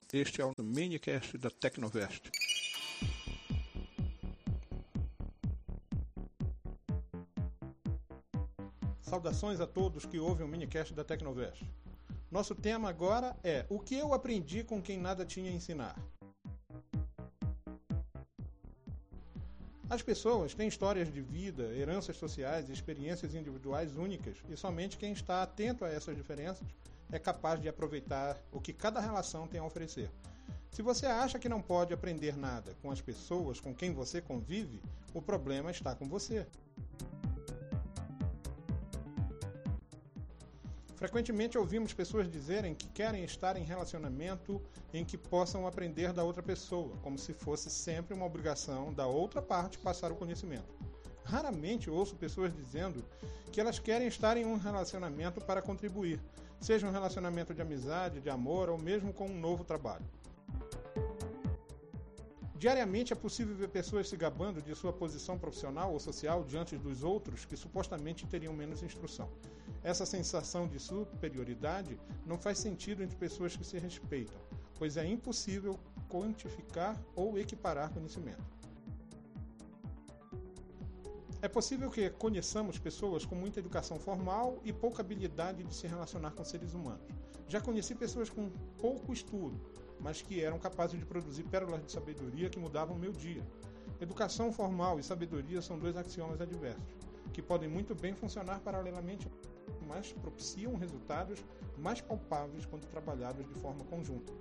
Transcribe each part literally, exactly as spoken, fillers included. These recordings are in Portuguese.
Este é o minicast da Tecnovest. Saudações a todos que ouvem o minicast da Tecnovest. Nosso tema agora é o que eu aprendi com quem nada tinha a ensinar. As pessoas têm histórias de vida, heranças sociais e experiências individuais únicas, e somente quem está atento a essas diferenças é capaz de aproveitar o que cada relação tem a oferecer. Se você acha que não pode aprender nada com as pessoas com quem você convive, o problema está com você. Frequentemente ouvimos pessoas dizerem que querem estar em relacionamento em que possam aprender da outra pessoa, como se fosse sempre uma obrigação da outra parte passar o conhecimento. Raramente ouço pessoas dizendo que elas querem estar em um relacionamento para contribuir, seja um relacionamento de amizade, de amor ou mesmo com um novo trabalho. Diariamente é possível ver pessoas se gabando de sua posição profissional ou social diante dos outros que supostamente teriam menos instrução. Essa sensação de superioridade não faz sentido entre pessoas que se respeitam, pois é impossível quantificar ou equiparar conhecimento. É possível que conheçamos pessoas com muita educação formal e pouca habilidade de se relacionar com seres humanos. Já conheci pessoas com pouco estudo, mas que eram capazes de produzir pérolas de sabedoria que mudavam o meu dia. Educação formal e sabedoria são dois axiomas adversos, que podem muito bem funcionar paralelamente, mas propiciam resultados mais palpáveis quando trabalhados de forma conjunta.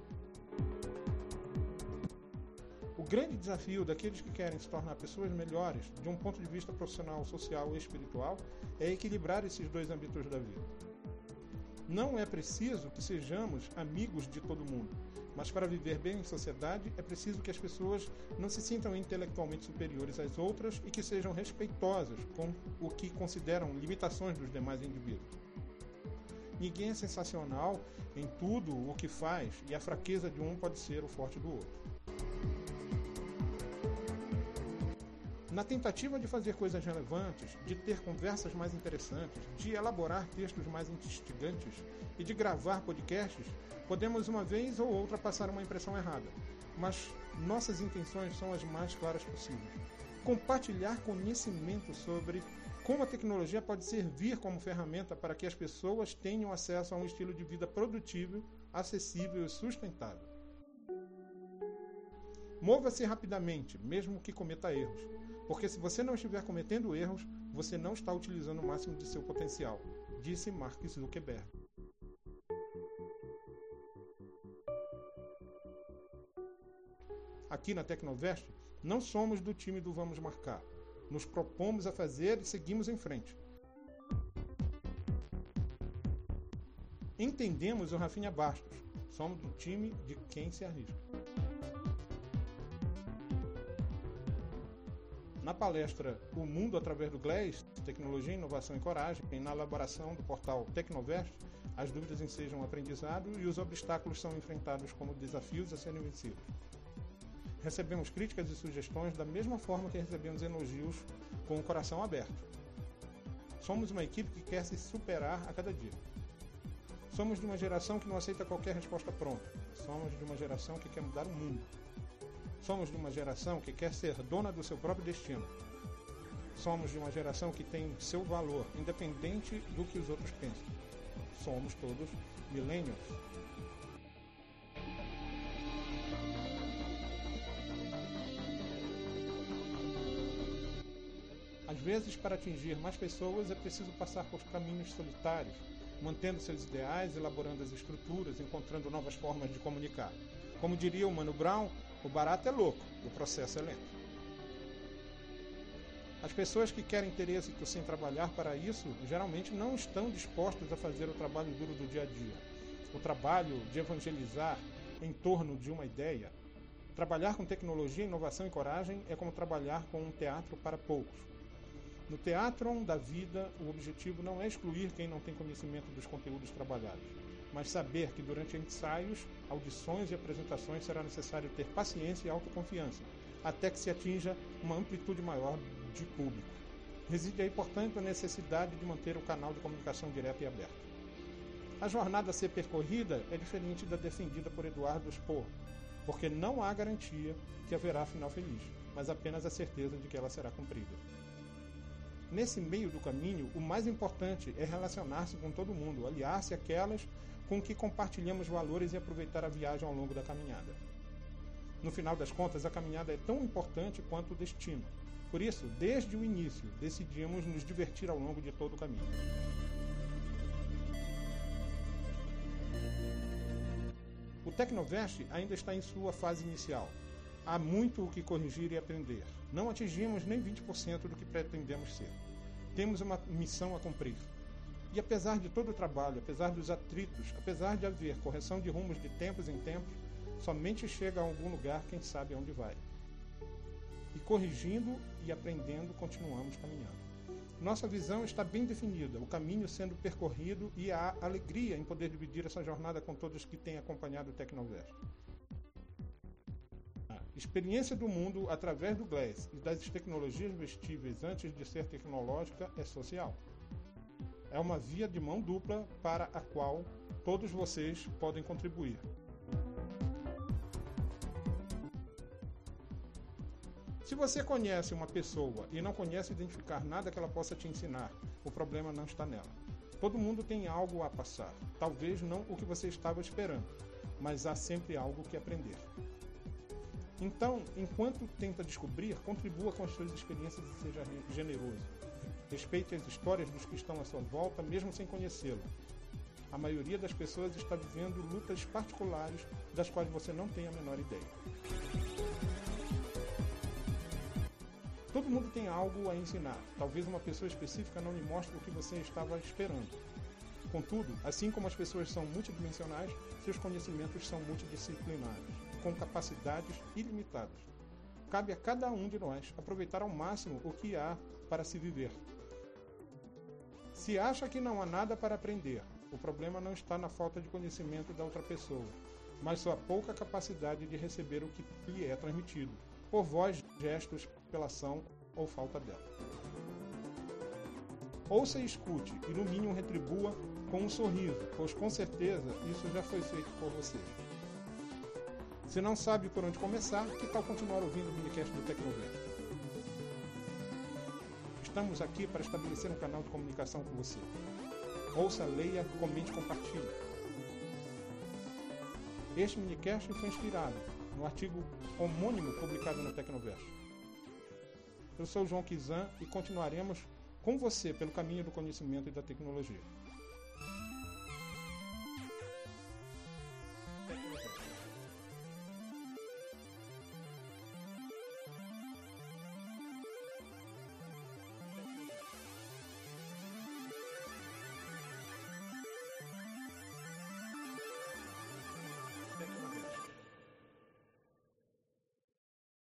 O grande desafio daqueles que querem se tornar pessoas melhores, de um ponto de vista profissional, social e espiritual, é equilibrar esses dois âmbitos da vida. Não é preciso que sejamos amigos de todo mundo, mas para viver bem em sociedade é preciso que as pessoas não se sintam intelectualmente superiores às outras e que sejam respeitosas com o que consideram limitações dos demais indivíduos. Ninguém é sensacional em tudo o que faz e a fraqueza de um pode ser o forte do outro. Na tentativa de fazer coisas relevantes, de ter conversas mais interessantes, de elaborar textos mais instigantes e de gravar podcasts, podemos uma vez ou outra passar uma impressão errada, mas nossas intenções são as mais claras possíveis. Compartilhar conhecimento sobre como a tecnologia pode servir como ferramenta para que as pessoas tenham acesso a um estilo de vida produtivo, acessível e sustentável. Mova-se rapidamente, mesmo que cometa erros, porque se você não estiver cometendo erros, você não está utilizando o máximo de seu potencial, disse Mark Zuckerberg. Aqui na Tecnovest, não somos do time do Vamos Marcar. Nos propomos a fazer e seguimos em frente. Entendemos o Rafinha Bastos. Somos do time de quem se arrisca. Na palestra O Mundo através do Glass, Tecnologia, Inovação e Coragem, e na elaboração do portal Tecnovest, as dúvidas ensejam aprendizado e os obstáculos são enfrentados como desafios a serem vencidos. Recebemos críticas e sugestões da mesma forma que recebemos elogios com o coração aberto. Somos uma equipe que quer se superar a cada dia. Somos de uma geração que não aceita qualquer resposta pronta. Somos de uma geração que quer mudar o mundo. Somos de uma geração que quer ser dona do seu próprio destino. Somos de uma geração que tem seu valor, independente do que os outros pensam. Somos todos millennials. Às vezes, para atingir mais pessoas, é preciso passar por caminhos solitários, mantendo seus ideais, elaborando as estruturas, encontrando novas formas de comunicar. Como diria o Mano Brown, o barato é louco, o processo é lento. As pessoas que querem ter êxito sem trabalhar para isso, geralmente não estão dispostas a fazer o trabalho duro do dia a dia. O trabalho de evangelizar em torno de uma ideia. Trabalhar com tecnologia, inovação e coragem é como trabalhar com um teatro para poucos. No teatro da vida, o objetivo não é excluir quem não tem conhecimento dos conteúdos trabalhados, mas saber que durante ensaios, audições e apresentações será necessário ter paciência e autoconfiança, até que se atinja uma amplitude maior de público. Reside aí, portanto, a necessidade de manter o canal de comunicação direta e aberto. A jornada a ser percorrida é diferente da defendida por Eduardo Spohr, porque não há garantia que haverá final feliz, mas apenas a certeza de que ela será cumprida. Nesse meio do caminho, o mais importante é relacionar-se com todo mundo, aliar-se àquelas com que compartilhamos valores e aproveitar a viagem ao longo da caminhada. No final das contas, a caminhada é tão importante quanto o destino. Por isso, desde o início, decidimos nos divertir ao longo de todo o caminho. O Tecnovest ainda está em sua fase inicial. Há muito o que corrigir e aprender. Não atingimos nem vinte por cento do que pretendemos ser. Temos uma missão a cumprir. E apesar de todo o trabalho, apesar dos atritos, apesar de haver correção de rumos de tempos em tempos, somente chega a algum lugar quem sabe aonde vai. E corrigindo e aprendendo, continuamos caminhando. Nossa visão está bem definida, o caminho sendo percorrido e há alegria em poder dividir essa jornada com todos que têm acompanhado o Tecnovest. A experiência do mundo através do Glass e das tecnologias vestíveis antes de ser tecnológica é social. É uma via de mão dupla para a qual todos vocês podem contribuir. Se você conhece uma pessoa e não conhece identificar nada que ela possa te ensinar, o problema não está nela. Todo mundo tem algo a passar, talvez não o que você estava esperando, mas há sempre algo que aprender. Então, enquanto tenta descobrir, contribua com as suas experiências e seja generoso. Respeite as histórias dos que estão à sua volta, mesmo sem conhecê-lo. A maioria das pessoas está vivendo lutas particulares das quais você não tem a menor ideia. Todo mundo tem algo a ensinar. Talvez uma pessoa específica não lhe mostre o que você estava esperando. Contudo, assim como as pessoas são multidimensionais, seus conhecimentos são multidisciplinares, com capacidades ilimitadas. Cabe a cada um de nós aproveitar ao máximo o que há para se viver. Se acha que não há nada para aprender, o problema não está na falta de conhecimento da outra pessoa, mas sua pouca capacidade de receber o que lhe é transmitido, por voz, gestos, pela ação ou falta dela. Ouça e escute, e no mínimo retribua com um sorriso, pois com certeza isso já foi feito por você. Se não sabe por onde começar, que tal continuar ouvindo o minicast do Tecnovest? Estamos aqui para estabelecer um canal de comunicação com você. Ouça, leia, comente e compartilhe. Este minicast foi inspirado no artigo homônimo publicado no Tecnovest. Eu sou o João Kizan e continuaremos com você pelo caminho do conhecimento e da tecnologia.